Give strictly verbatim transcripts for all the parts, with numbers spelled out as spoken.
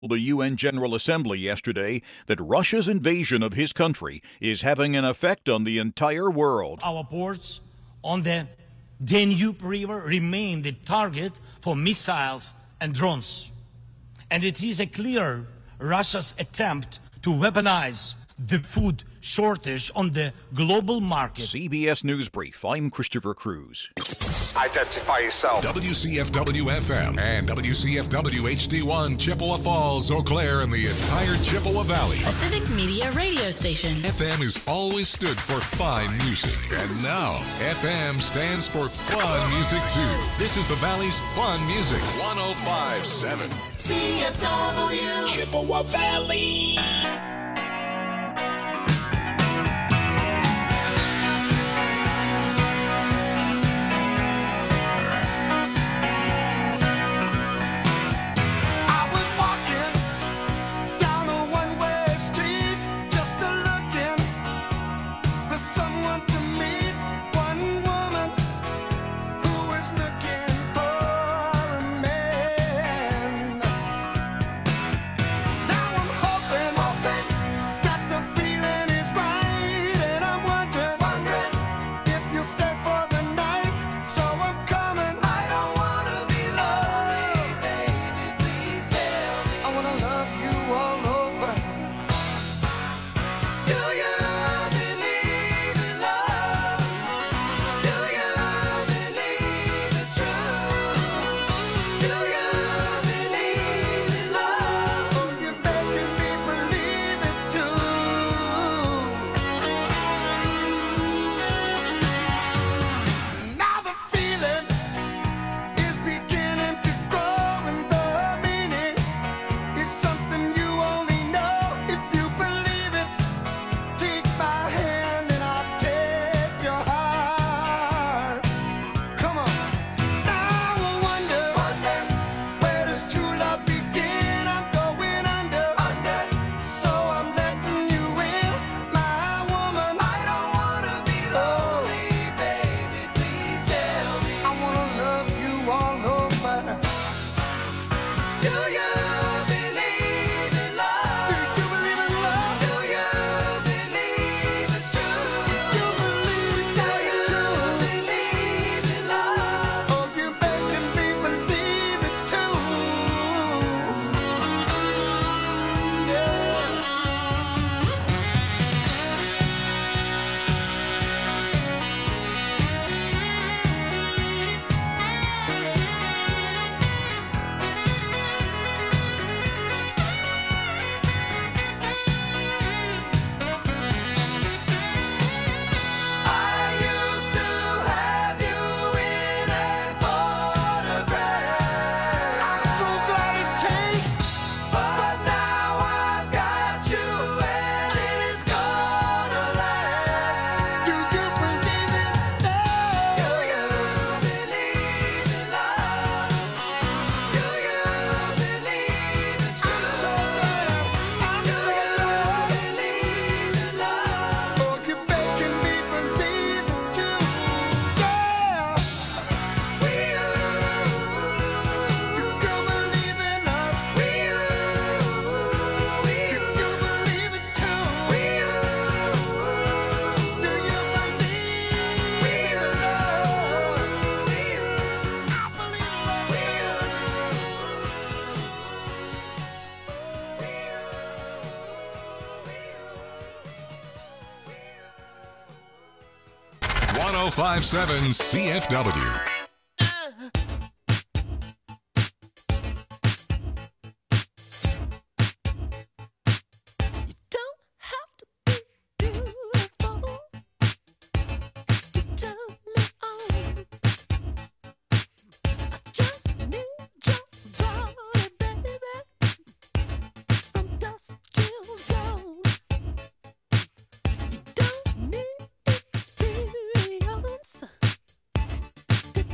The U N General Assembly yesterday that Russia's invasion of his country is having an effect on the entire world. Our ports on the Danube River remain the target for missiles and drones. And it is a clear Russia's attempt to weaponize the food shortage on the global market. C B S News Brief. I'm Christopher Cruz. Identify yourself. W C F W F M and W C F W H D one, Chippewa Falls, Eau Claire, and the entire Chippewa Valley. A civic media radio station. F M has always stood for fine music, and now F M stands for fun music too. This is the Valley's fun music. one oh five point seven C F W Chippewa Valley. one oh five point seven C F W. Experience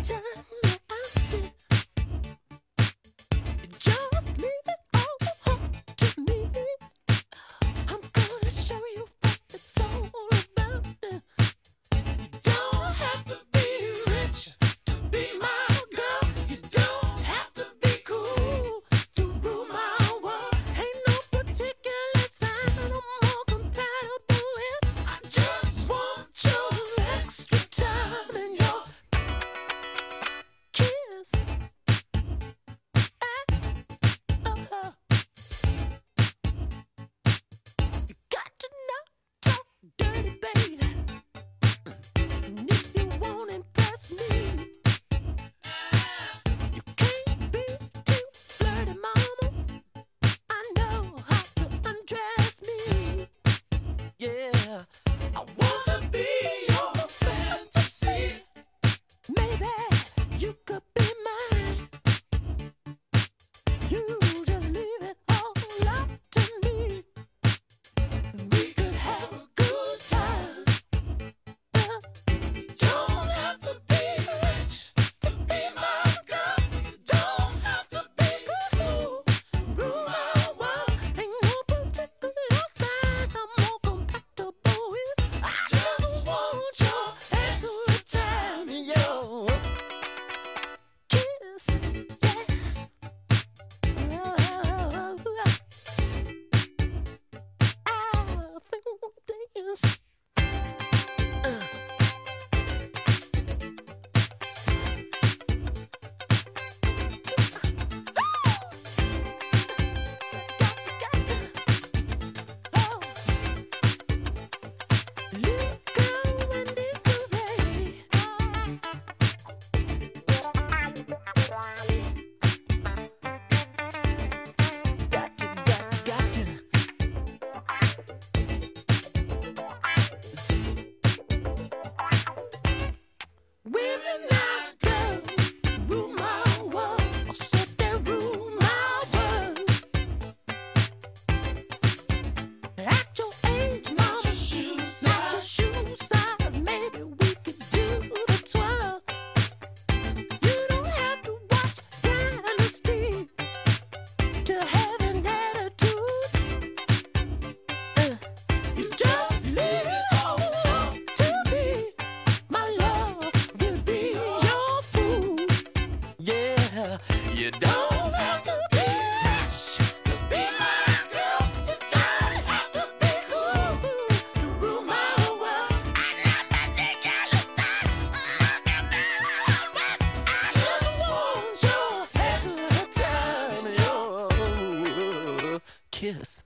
kiss.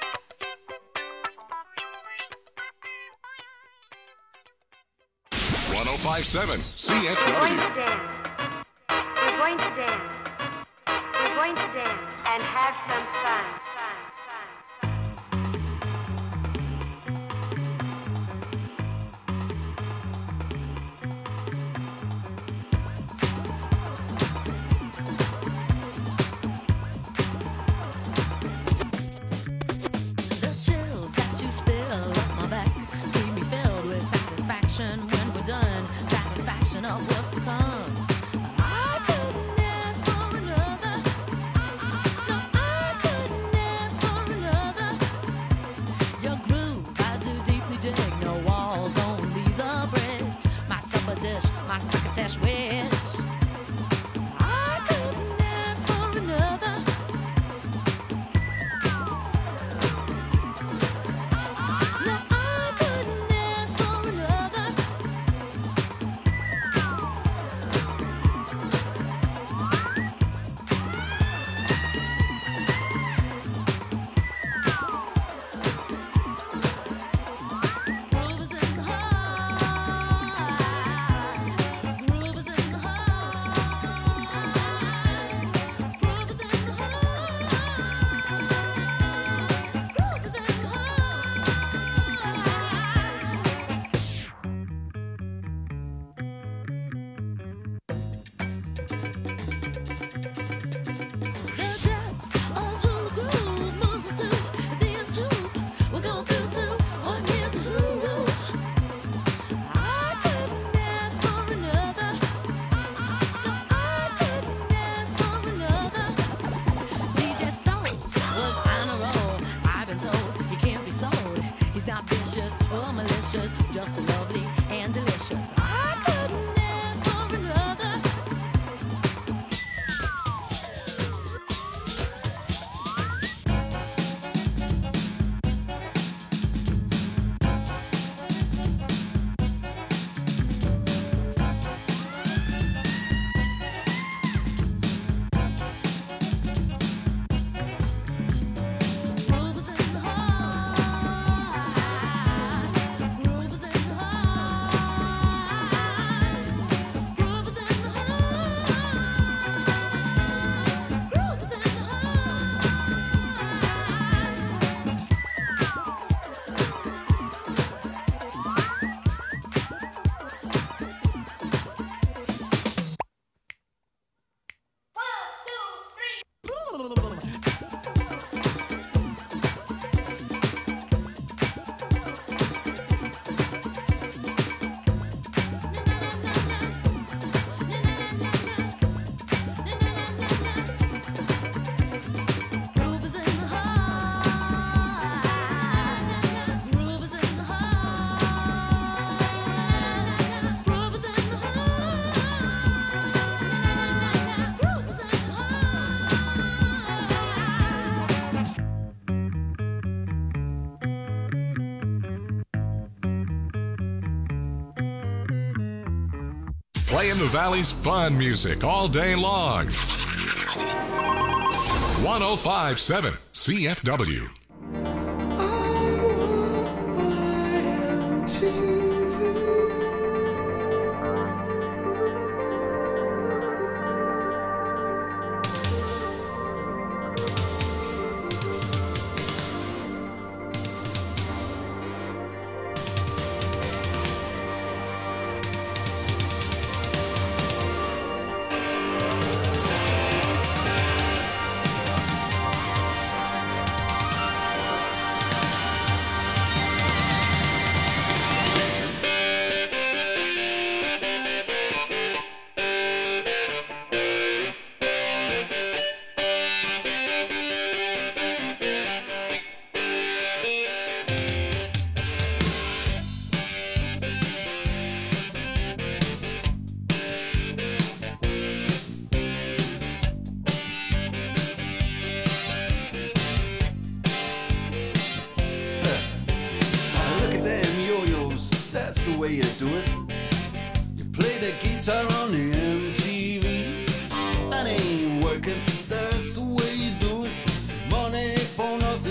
one oh five point seven C F We're going to W. dance. We're going to dance. We're going to dance and have some fun. Fun, fun, fun. The chills that you spill up my back keep me filled with satisfaction when we're done. Satisfaction of what's to come. I couldn't ask for another. No, I couldn't ask for another. Your groove, I do deeply dig. No walls, only the bridge. My supper dish, my crocketesh wish. I couldn't ask for another. No, I couldn't ask for another. Groove is in the heart. Groove is in the heart. Groove is in the heart. Groove is in the The depth of who the groove moves us to, the nth hoop we're going through to, what is a who? I couldn't ask for another. No, I couldn't ask for another. D J Soul was on a roll. I've been told he can't be sold. He's not vicious or malicious, just lovely and delicious. I couldn't ask for another. Groove is in the heart. Groove is in the heart. Groove is in the heart. Groove is in the Groove is in the heart. Groove is in the heart. Groove is in the heart. Groove is in the Playing the Valley's fun music all day long. one oh five point seven C F W. way you do it. You play the guitar on the M T V. That ain't working, that's the way you do it. Money for nothing.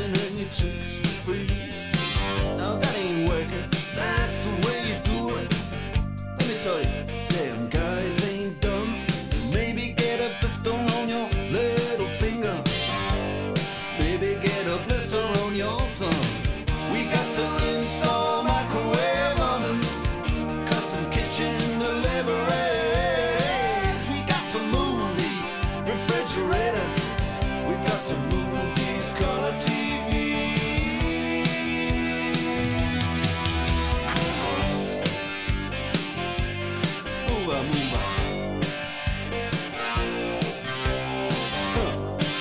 your chicks for free. Now that ain't working, that's the way you do it. Let me tell you, damn guys ain't dumb. Maybe get a blister on your little finger. Maybe get a blister on your thumb. We got to install microwave ovens, custom kitchen deliveries. We got to move these refrigerators. We got to move these color T Vs. Move on, move on. Huh.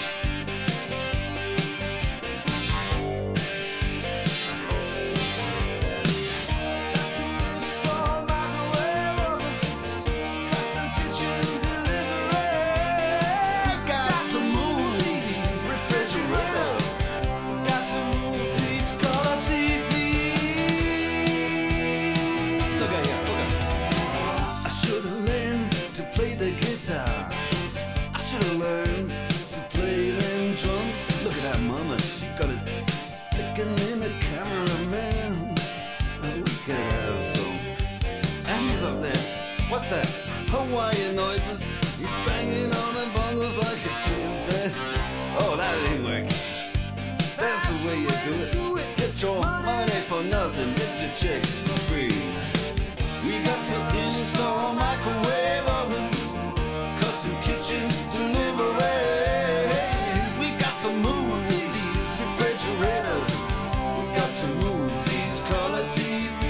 What's that? Hawaiian noises. He's banging on the bongos like a chimpanzee. Oh, that ain't working. That's the way you do it. Get your money for nothing. Get your chicks for free. We got to install microwave oven, custom kitchen deliveries. We got to move these refrigerators. We got to move these color T Vs.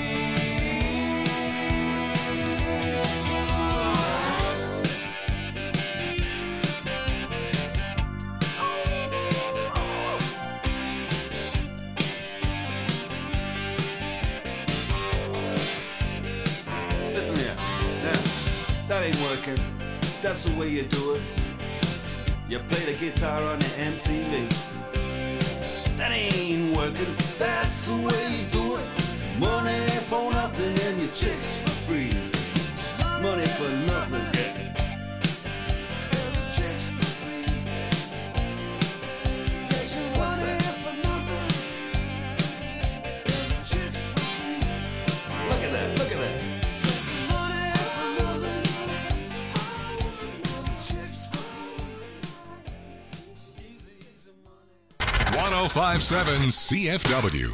That ain't working. That's the way you do it. You play the guitar on the M T V. That ain't working. That's the way you do it. Money for nothing and your chicks for free. Money for nothing. And your chicks for free. What's that? And your chicks for free. Look at that. Look at that. one oh five point seven C F W.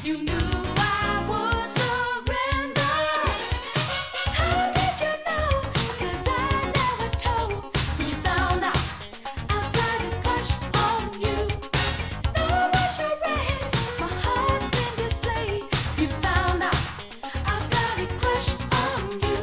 You knew I would surrender. How did you know? 'Cause I never told. When you found out I got a crush on you. No masquerade, my heart's been displayed. You found out I got a crush on you.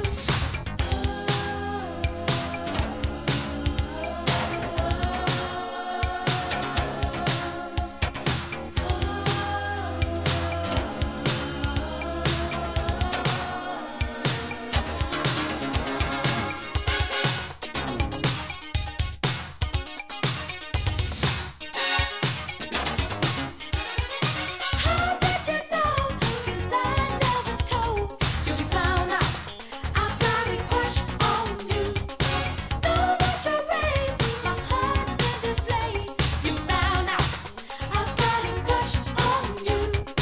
How did you know? 'Cause I never told. You found out I got a crush on you. No masquerade, my heart been displayed. You found out I got a crush on you.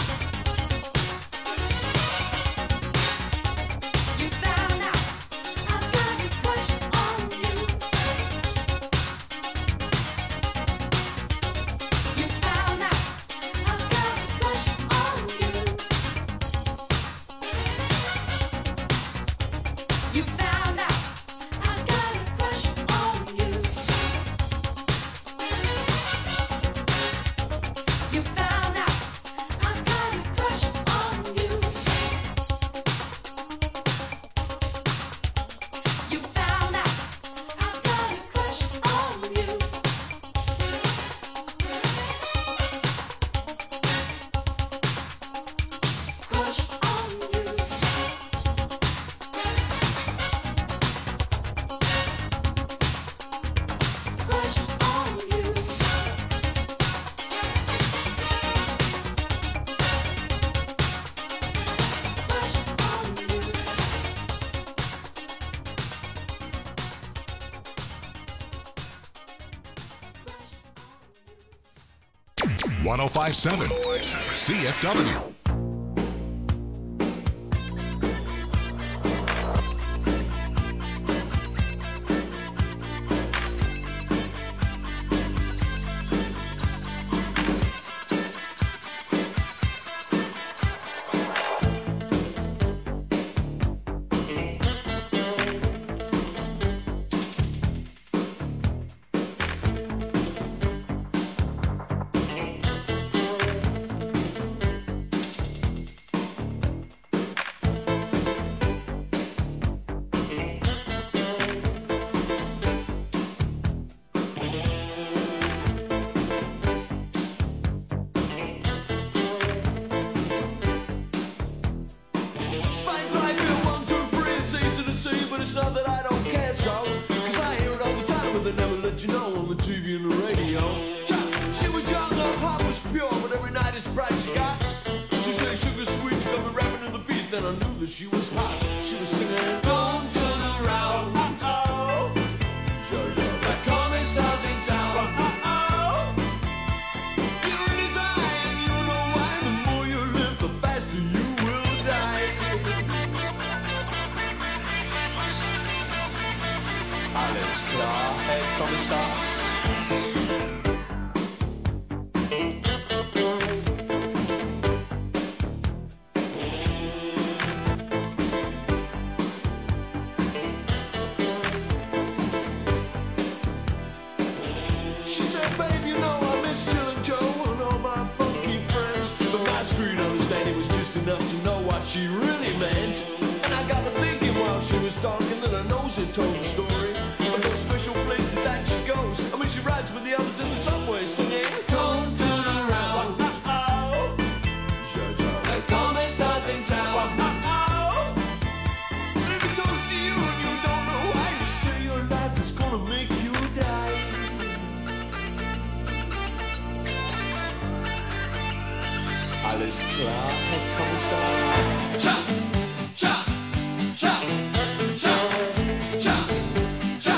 You found out I got a crush on you. You found out I got a crush on you. You found out I got a crush on you. You found out I got a crush on you. You found out I got a crush on you. Crush on you. Crush on you. Crush on you. one oh five point seven C F W. Spike life in one, two, three, it's easy to see, but it's not that I don't care so. Cause I hear it all the time, but they never let you know on the T V and the radio. Cha- She was young, her heart was pure, but every night it's bright she got. She said sugar sweet, she got me rapping to the beat, then I knew that she was hot. She was singing, don't turn around, uh-oh. The commissar's in town, uh-oh. You're in his eye, and you know why. The more you live, the faster you will die. Alles klar, Herr Kommissar. She said, babe, you know I miss Jill and Joe and all my funky friends. But my street understanding was just enough to know what she really meant. And I got to thinking while she was talking that her nose had told the story of those special places that she goes. I mean, she rides with the others in the subway singing, don't turn around, uh-oh. The commissar's in town, uh-oh. And if he talks to you and you don't know why, you say your life is gonna make you die. Alles klar, Herr Kommissar. Cha, cha, cha, cha, cha, cha.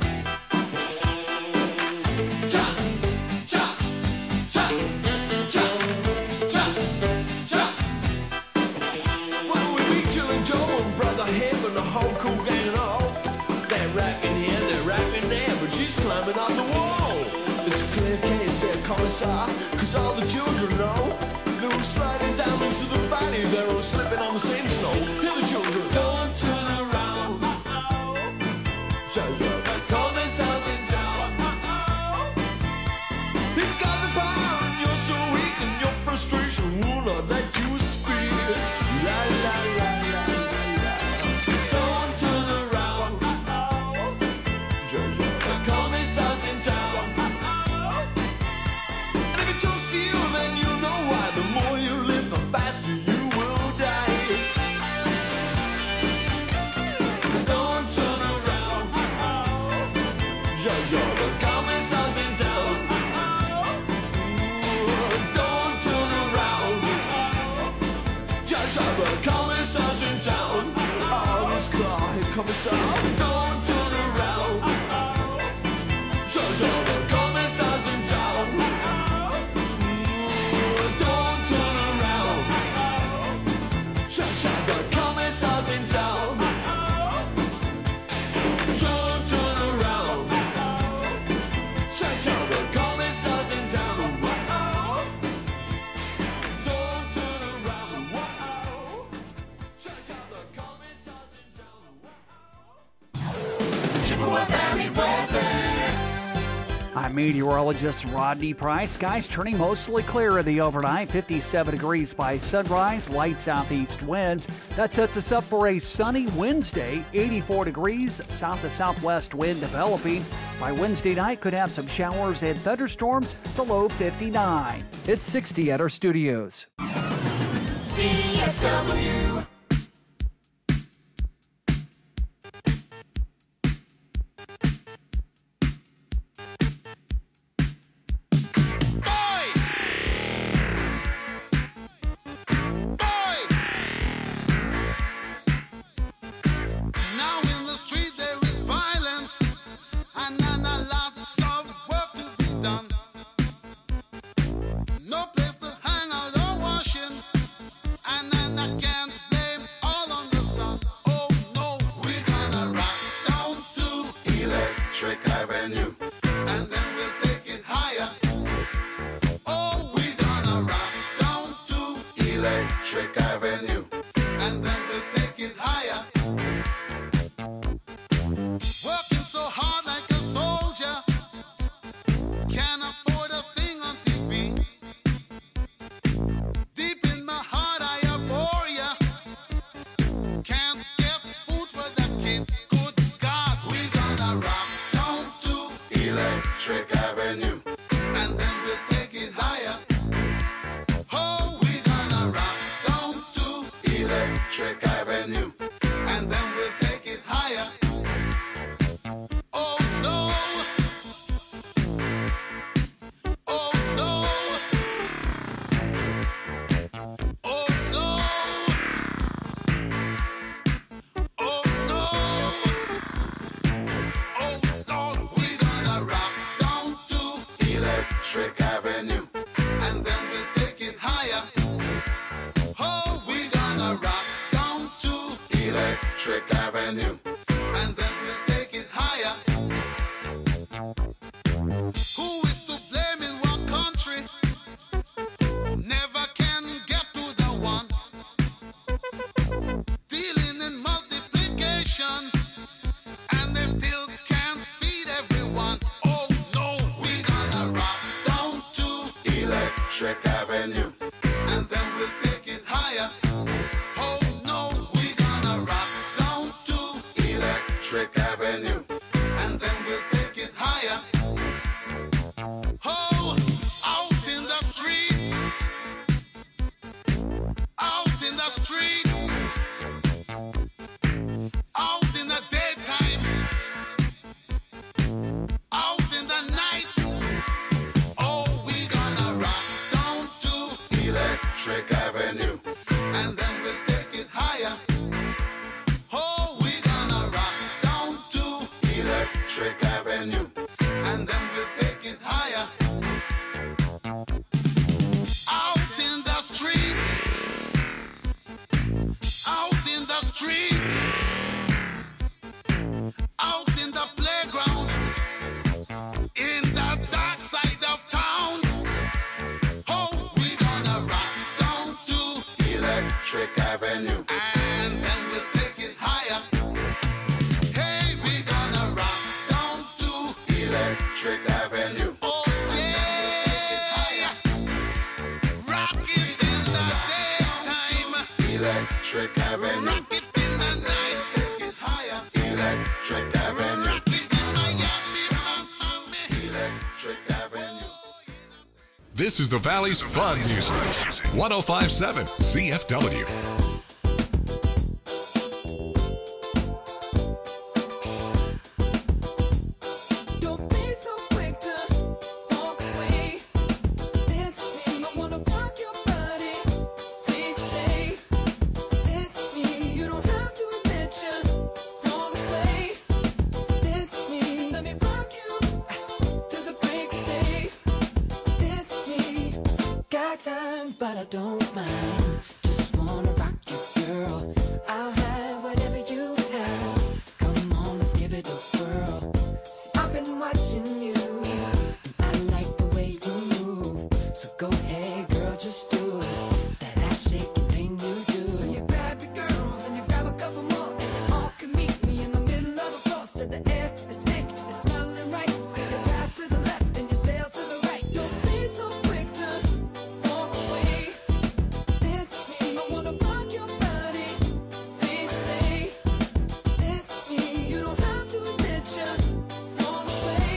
Cha, cha, cha, cha, cha, cha. When we meet Jill and Joe and Brother Hip and the whole cool gang and all, they're rapping here, they're rapping there, but she's climbing up the wall. It's a clear case, Herr Kommissar, 'cause all the children know they were sliding down the to the valley, they're all slipping on the same snow. Hear the children. Don't turn around. Jojo. The coldest house in town. It's got the power and you're so weak and your frustration will not let you speak. La la la la la la. Don't turn around. Jojo. The coldest house in town. And if it talks to you, then you know why. The more you live, the faster you will die. Don't turn around. Jojo, the coldest house in town. Don't turn around. Jojo, the coldest house in town. Oh, this car, here comes some. Don't turn around. Jojo, the coldest house in town. Don't turn around. Jojo, the coldest house in town. Don't turn around. Jojo, the coldest house in town. Don't turn around. Jojo, the coldest house in town. Chippewa Valley weather. I'm meteorologist Rodney Price. Skies turning mostly clear in the overnight. fifty-seven degrees by sunrise. Light southeast winds. That sets us up for a sunny Wednesday. eighty-four degrees. South to southwest wind developing. By Wednesday night, could have some showers and thunderstorms. The low fifty-nine. It's sixty at our studios. C F W. Now in the street there is violence, and then a lots of work to be done. No place to hang out or washing, and then I can't blame all on the sun. Oh no, we're gonna rock down to Electric Avenue, and then we'll take it higher. Oh, we're gonna rock down to Electric Avenue, and then we'll take it higher. Working so hard like a soldier, can't afford a thing on T V. Deep in my heart I abhor ya. Can't get food for the kid. Good God, we gonna rock down to Electric Avenue, and then we'll take it higher. Oh, we gonna rock down to Electric Avenue, and then we'll take it higher. Oh no. Oh no. Oh no. Oh no. Oh Lord, we gonna rock down to Electric Avenue, and then we'll take it higher. Oh, we gonna rock down to Electric Avenue, and then we'll take it higher. Who is to blame in one country? Never can get to the one. Dealing in multiplication, and they still can't feed everyone. Oh no, we gonna rock down to Electric Avenue, and then we'll take it higher. Oh no, we gonna rock down to Electric Avenue, and then we'll take it higher. Oh, out in the street, out in the street, out in the daytime, out in the night. Oh, we gonna rock down to Electric Avenue, and then we'll take it higher. Oh, we gonna rock down to Electric Avenue, and then we'll take it higher. Out in the street, out in the street, out in the playground, in the dark side of town. Oh, we gonna rock down to Electric Avenue. And then we'll take it higher. Hey, we gonna rock down to Electric Avenue. Oh yeah, rock it in the daytime. Electric Avenue. Rock it in the night. Take it higher. Electric Avenue. Rock it in Miami, Miami. Electric Avenue. This is the Valley's fun music. one oh five point seven C F W. Don't be so quick to walk away. It's me. I wanna rock your body. Please stay. It's me. You don't have to admit you're gone away. It's me. Let me rock you to the break of day. It's me. Got time, but I don't mind. Just wanna rock you, girl. I'll have whatever you have. Come on, let's give it a whirl. See, I've been watching you, and I like the way you move. So go ahead, girl, just do it. That ass shaking thing you do. So you grab your girls and you grab a couple more, and you all can meet me in the middle of the floor. So the air is thick, it's smelling right. So you pass to the left and you sail to the right. Don't be so quick to walk away. It's me. I wanna rock your body. Please stay. It's me. You don't have to admit you're gone away.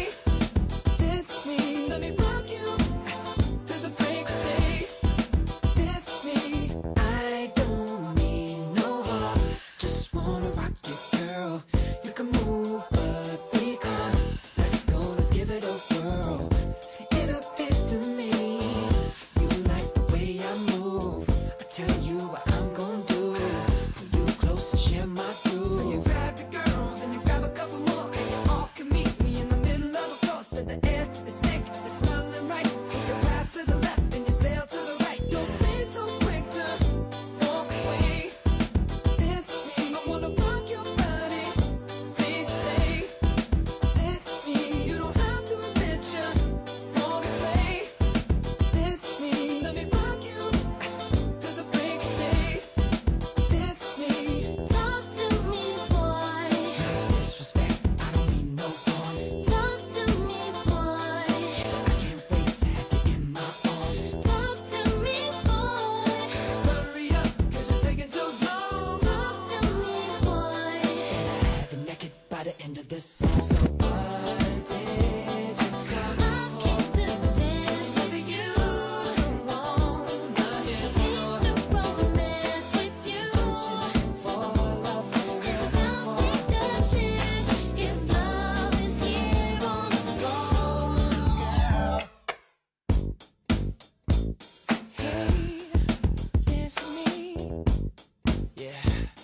It's me. Let me rock you to the break of day. It's me. I don't mean no harm. Just wanna rock you, girl. You can move, but be calm. Let's go, let's give it a whirl. See, it appears to me you like the way I move. I tell you what I'm gonna do. Pull you close and share my groove. So you grab your girls and you grab a couple more, and you all can meet me in the middle of the floor. So the air is thick, it's smelling right. So you pass to the left and you sail to the right. Don't be so quick to walk away. It's me. I wanna rock your body. Please stay. It's me. You don't have to admit you're gone away. It's me. Let me rock you to the break of day. It's me. Talk to me, boy. Disrespect, I don't mean no harm. Talk to me, boy. I can't wait to have you in my arms. Talk to me, boy. Hurry up, cause you're taking too long. Talk to me, boy. And I have you naked by the end of this song. So what did you come I'm for? Came to dance with you. Wanna hear more. Came to romance with you. Searching for love for real. Don't take a chance if love is here on the floor, girl. Hey, it's me. Yeah.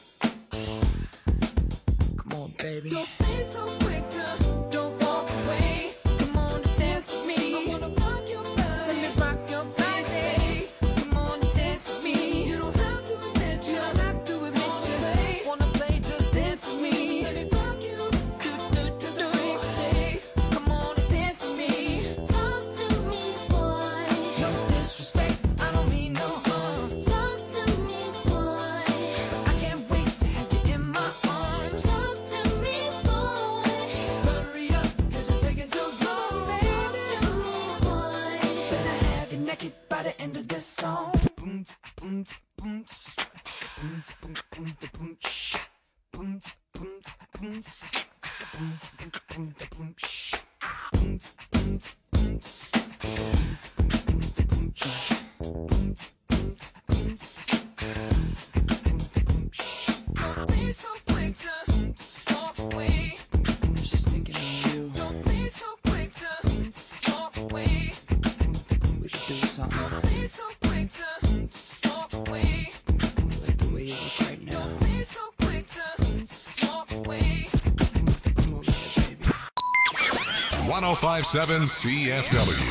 Come on, baby. Don't be so quick to don't walk away. Come on and dance with me. I wanna rock your body. Let me rock your body. Come on and dance with me. You don't have to admit you don't have to admit you wanna play, just dance with me. Let me rock you. Do do do do. Come on and dance with me. Talk to me, boy. No disrespect, I don't mean no harm. Talk to me, boy. I can't wait to have you in my arms. Talk to me, boy. Hurry up, cause you're taking too long, baby. Talk to me, boy. Better have you naked by the end of this song. Boom, boom, boom, boom, boom, boom, boom, shh. Boom, boom, boom, boom, boom, boom, boom, shh. Boom, boom, boom, boom, boom, shh. Boom, boom, boom, boom, shh. Don't be so quick to walk away. I was just thinking of you. Don't be so quick to walk away. We should do something. Don't be so quick to walk away. Like the way you look right now. Don't be so quick to walk away. Come over here, baby. one oh five point seven C F W.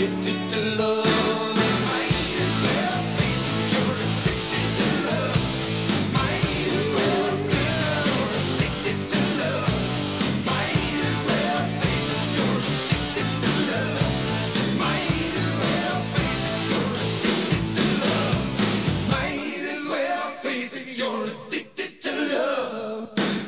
addicted to love. Might as well face it, you're addicted to love. Might as well face it, you're addicted to love. Might as well face it, you're addicted to love. Might as well face it, you're addicted to love. Might as well face it, you're addicted to love.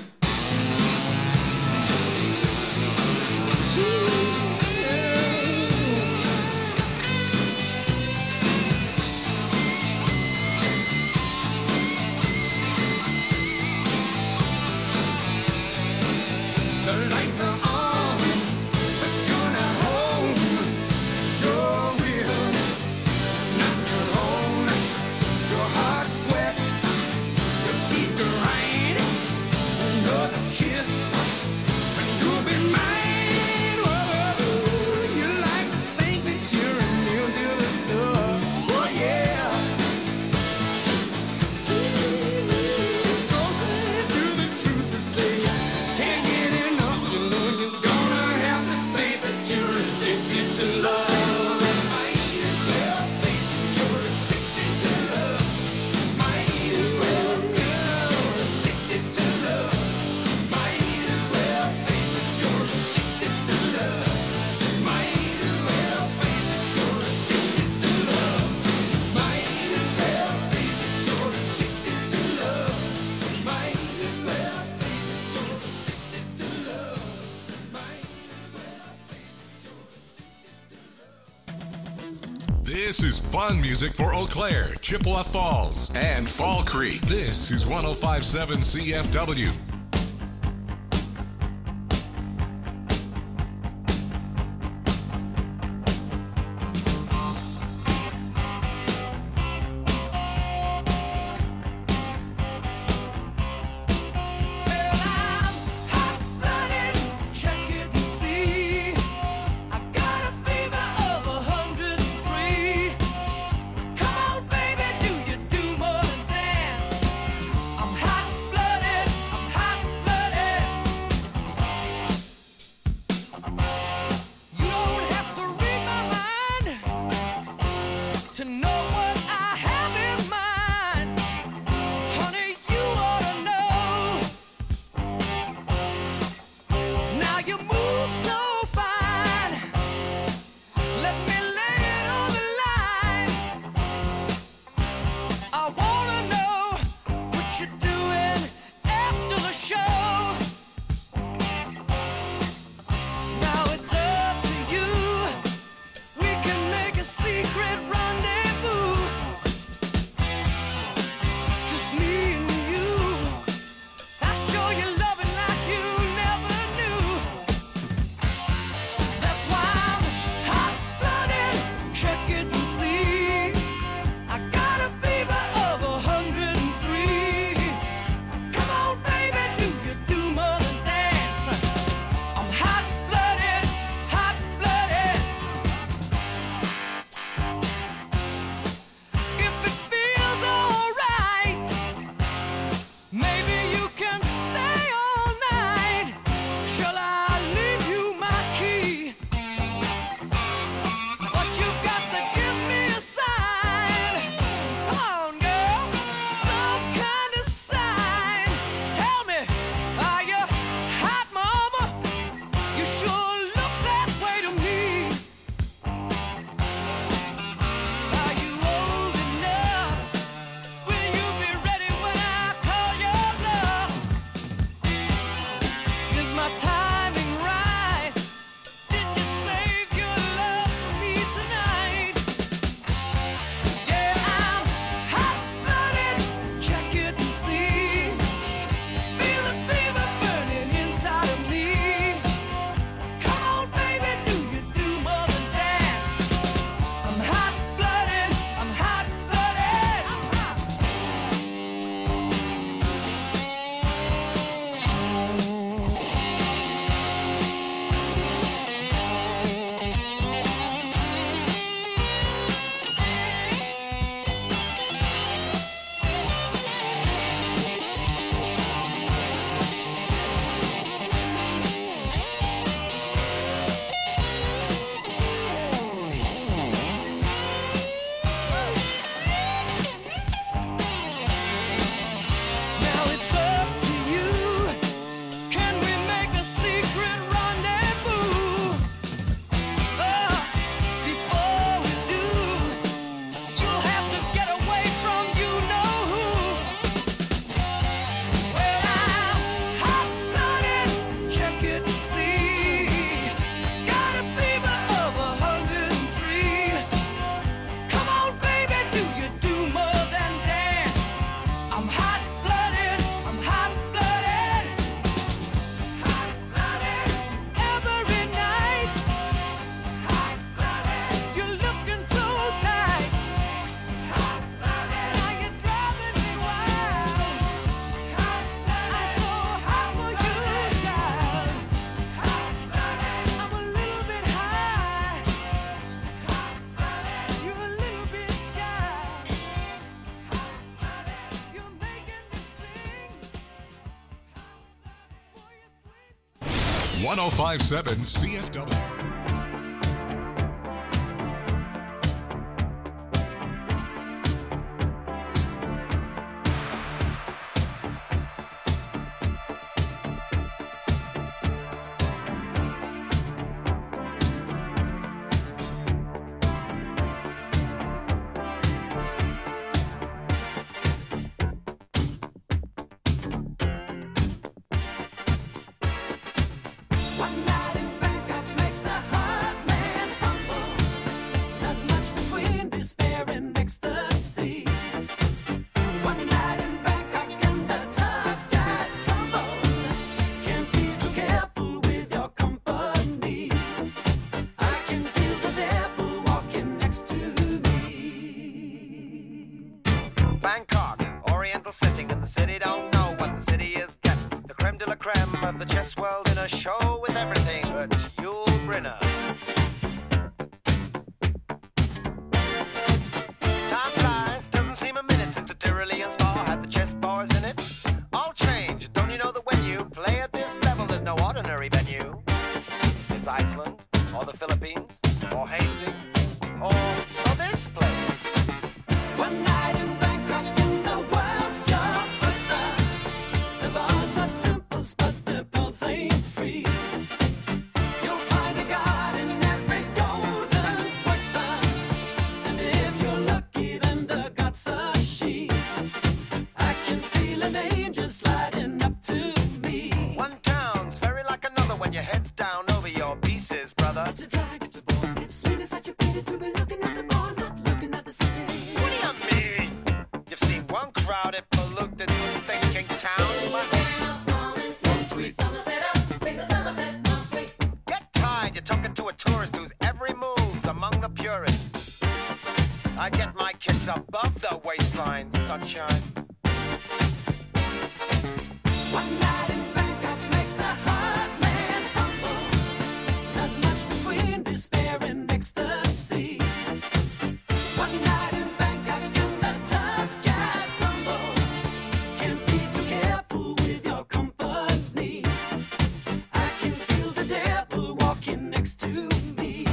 The lights are on, but you're not home. Your will is not your own. Your heart sweats, your teeth grind. Another kiss, and you'll be mine. Whoa, you like to think that you're immune to the stuff. Oh yeah. Just closer to the truth to say, can't get enough. You know you're gonna have to face it. You're addicted to love. Might as well face it. You're addicted to love. Might as well face it. You're addicted to love. Might as well face it. You're addicted to love. Might as well face it. You're addicted to love. Might as well face it. You're addicted to love. Might as well face it. You're addicted to love. Might as well face it. This is fun music for Eau Claire, Chippewa Falls, and Fall Creek. This is one oh five point seven C F W. Check it and see. I got a fever of a hundred and three. Come on, baby, do you do more than dance? I'm hot blooded. I'm hot. one oh five point seven C F W. One night in Bangkok makes the heart man humble. Not much between despair and ecstasy. One night in Bangkok and the tough guys tumble. Can't be too careful with your company. I can feel the devil walking next to me. Bangkok, oriental setting, and the city don't know what the city is getting. The creme de la creme of the chess world in a show with everything but Yul Brynner. Time flies, doesn't seem a minute since the Tyrolean spa had the chess bars in it. All change, don't you know that when you play at this level, there's no ordinary venue? It's Iceland, or the Philippines, or Hastings, or, or this place. One night in Bangkok and the world's your oyster. The bars are temples, but the pearls ain't free. You'll find a god in every golden oyster. And if you're lucky, then the god's a she. I can feel an angel sliding up to me. One town's very like another when your head's down over your pieces, brother. It's a drag, it's a bore. It's really such a pity to be looking at the bar, not looking at the city. What do you mean? You've seen one crowded, polluted, thinking town. Get tired, you're talking to a tourist whose every move's among the purists. I get my kids above the waistline, sunshine. One night in Bangkok makes the heart man humble. Not much between despair and ecstasy. One night in Bangkok and the tough guys tumble. Can't be too careful with your company. I can feel the devil walking next to me.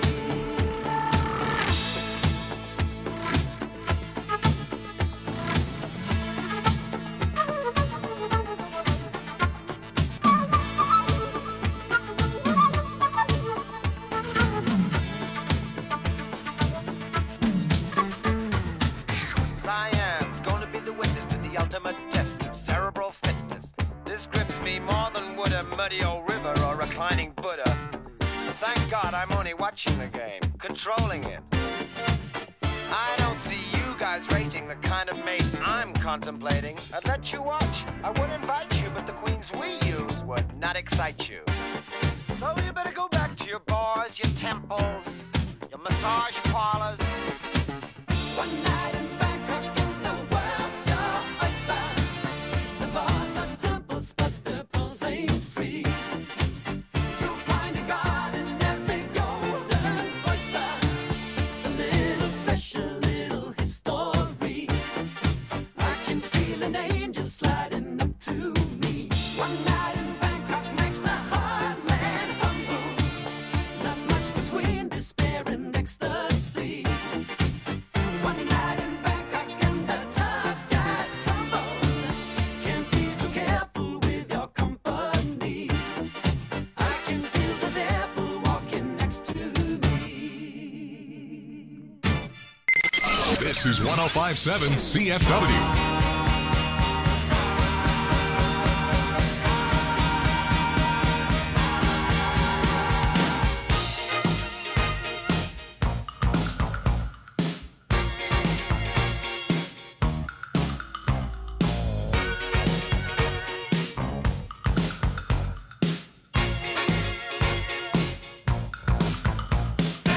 Siam's going to be the witness to the ultimate test of cerebral fitness. This grips me more than would a muddy old river or reclining Buddha. But thank God I'm only watching the game, controlling it. I don't see you guys rating the kind of mate I'm contemplating. I'd let you watch, I would invite you, but the queens we use would not excite you. So you better go back to your bars, your temples, your massage parlors. One night in Bangkok and the world's your oyster. The bars are temples, but the pearls ain't free. You'll find a god in every golden oyster. A little fish, a little history. I can feel an angel sliding up to me. One night in Bangkok makes a hard man humble. Not much between despair and ecstasy. One night in Bangkok and the tough guys tumble. Can't be too careful with your company. I can feel the devil walking next to me. This is one oh five point seven C F W.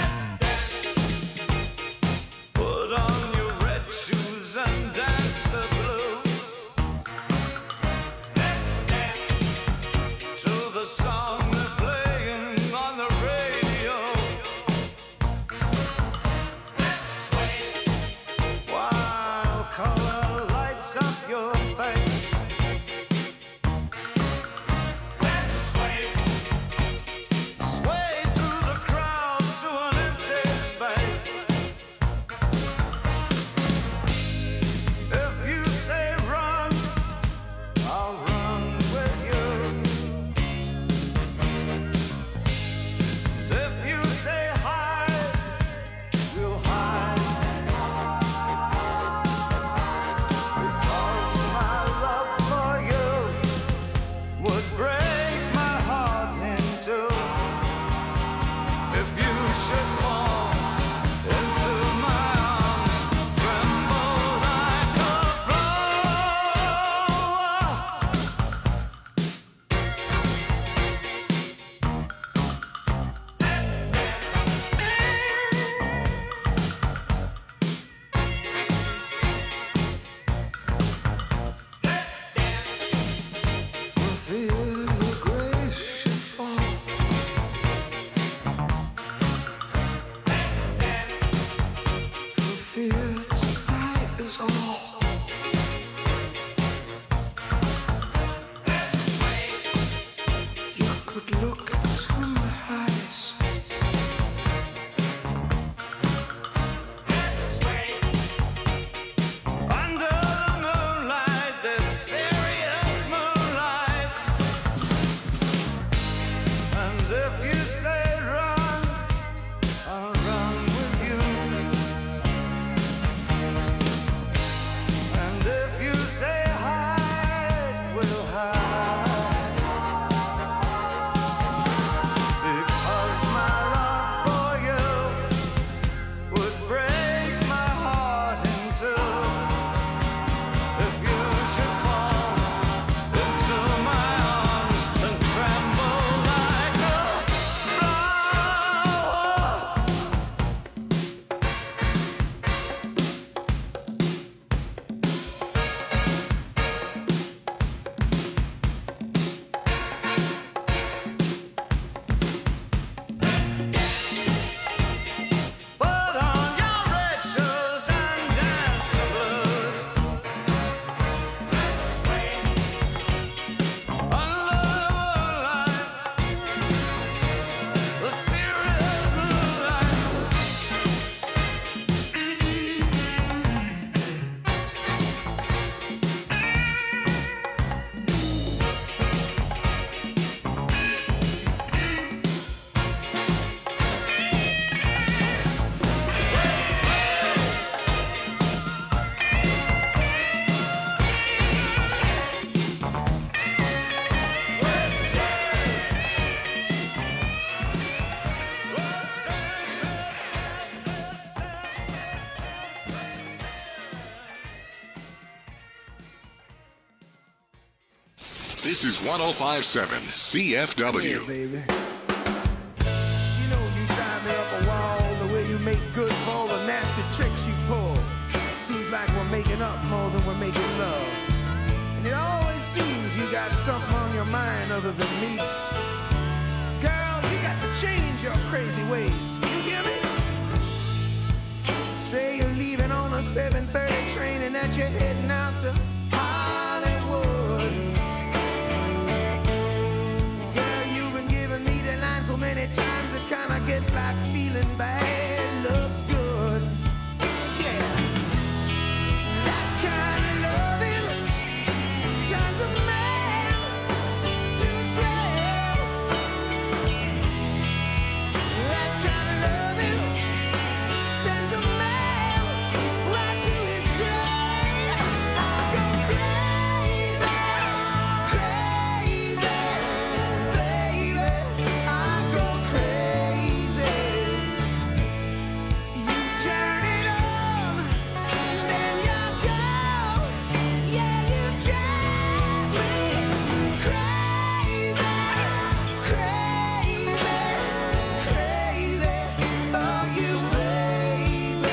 Put on your red shoes and dance the This is one oh five point seven C F W. Yeah, baby. You know you drive me up a wall, the way you make good for all the nasty tricks you pull. Seems like we're making up more than we're making love. And it always seems you got something on your mind other than me. Girl, you got to change your crazy ways. You hear me? Say you're leaving on a seven thirty train and that you're heading out to Hollywood. Girl, you've been giving me the line so many times it kinda gets like feeling bad looks good. Yeah. That kind of loving turns a man to a slave. That kind of loving sends a man right to his grave. I go crazy, crazy, baby. I go crazy. You turn it on, then you go. Yeah, you drive me crazy, crazy, crazy. Oh, you baby.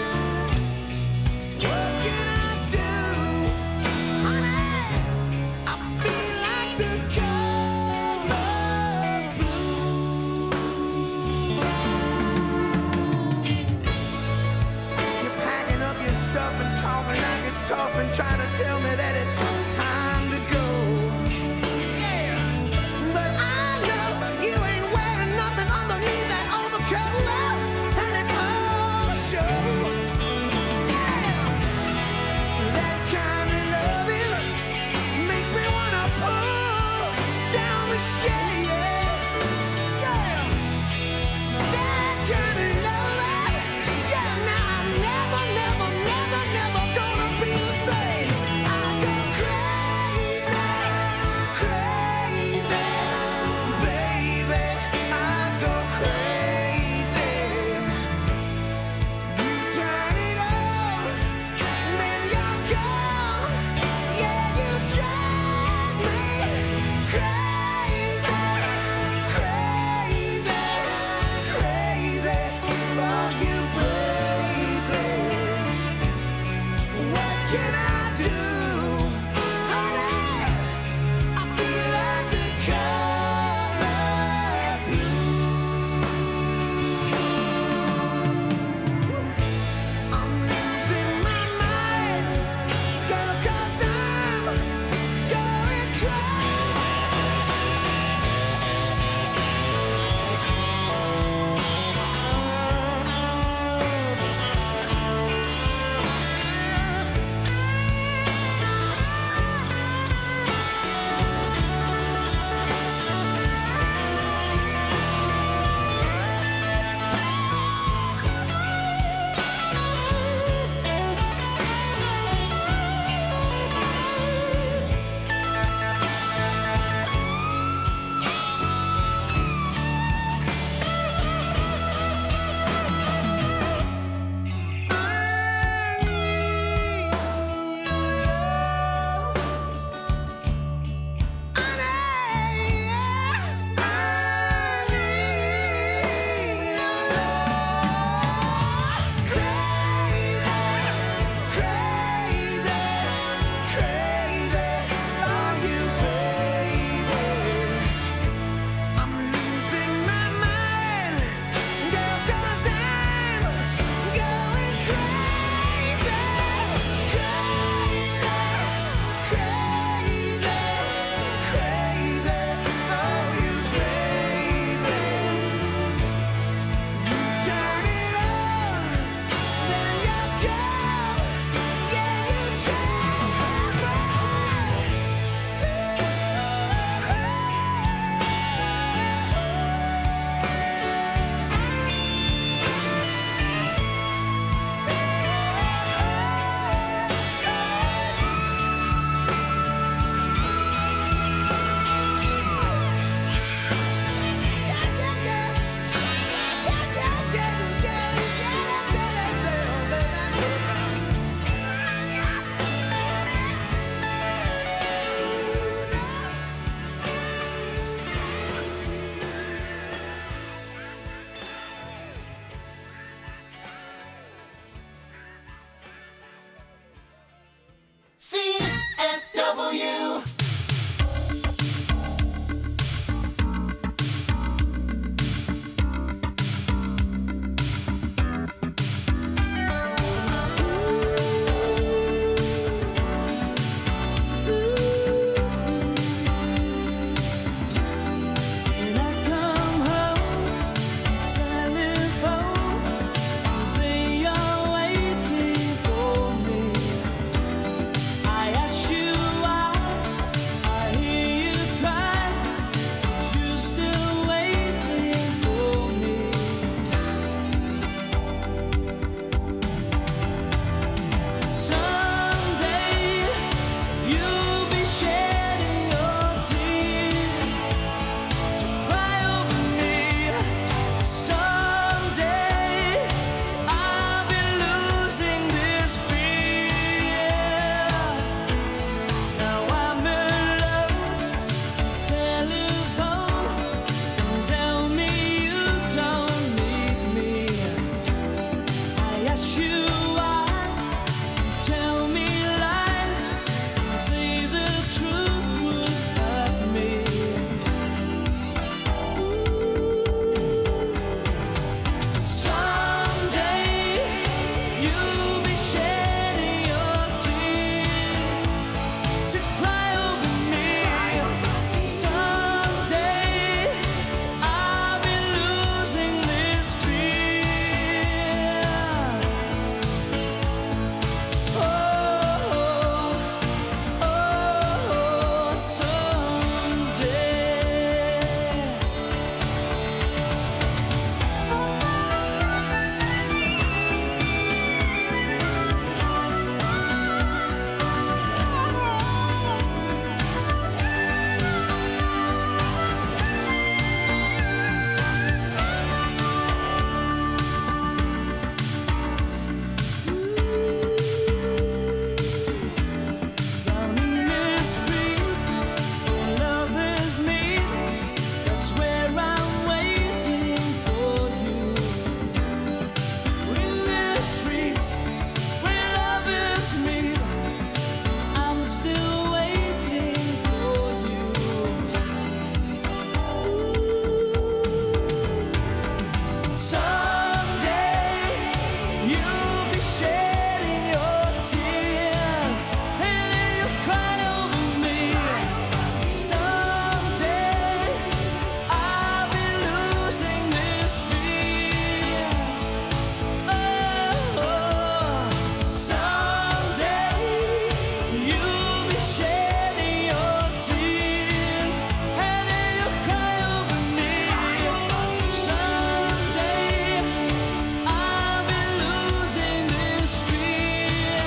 What can I do, honey? I feel like the color blue. You're packing up your stuff and talking like it's tough and trying to tell me that it's time to go. Yeah, but I know you ain't wearing nothing underneath that overcoat, and it's all show. Yeah, that kind of loving makes me wanna pull down the shade. Yeah, that kind of loving. Yeah, now I'm never, never, never, never gonna be the same. Someday you'll be shedding your tears, and then you'll cry over me. Someday I'll be losing this fear. Oh, someday you'll be shedding your tears, and then you'll cry over me. Someday I'll be losing this fear.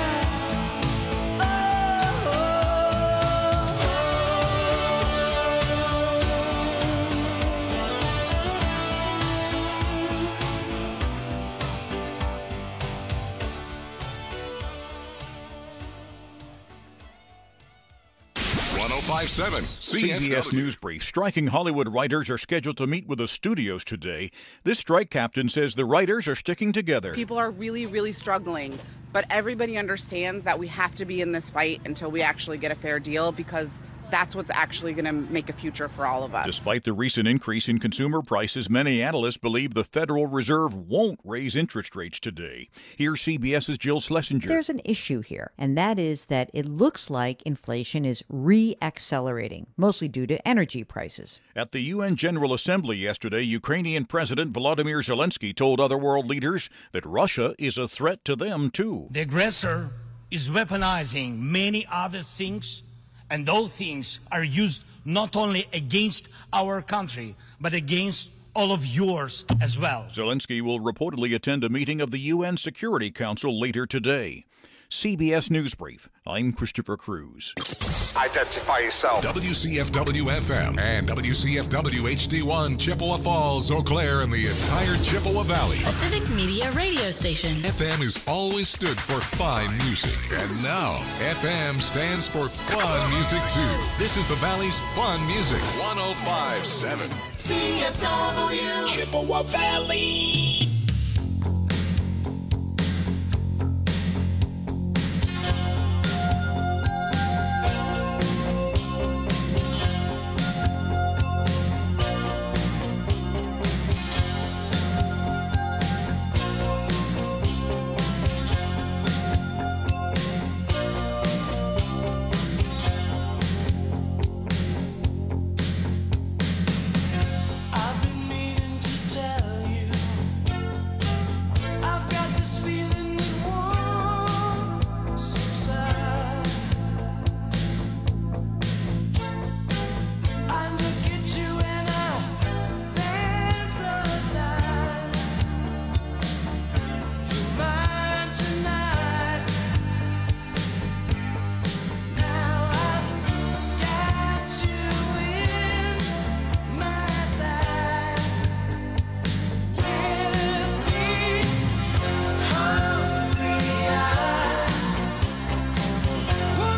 one oh five point seven C F C B S W. News Brief. Striking Hollywood writers are scheduled to meet with the studios today. This strike captain says the writers are sticking together. People are really, really struggling, but everybody understands that we have to be in this fight until we actually get a fair deal, because that's what's actually going to make a future for all of us. Despite the recent increase in consumer prices, many analysts believe the Federal Reserve won't raise interest rates today. Here's CBS's Jill Schlesinger. There's an issue here, and that is that it looks like inflation is re-accelerating, mostly due to energy prices. At the U N General Assembly yesterday, Ukrainian President Volodymyr Zelensky told other world leaders that Russia is a threat to them, too. The aggressor is weaponizing many other things, and those things are used not only against our country, but against all of yours as well. Zelensky will reportedly attend a meeting of the U N Security Council later today. C B S News Brief. I'm Christopher Cruz. Identify yourself. W C F W F M and W C F W H D one, Chippewa Falls, Eau Claire, and the entire Chippewa Valley. A Civic Media radio station. F M has always stood for fine music, and now F M stands for fun music too. This is the Valley's fun music. one oh five point seven C F W Chippewa Valley.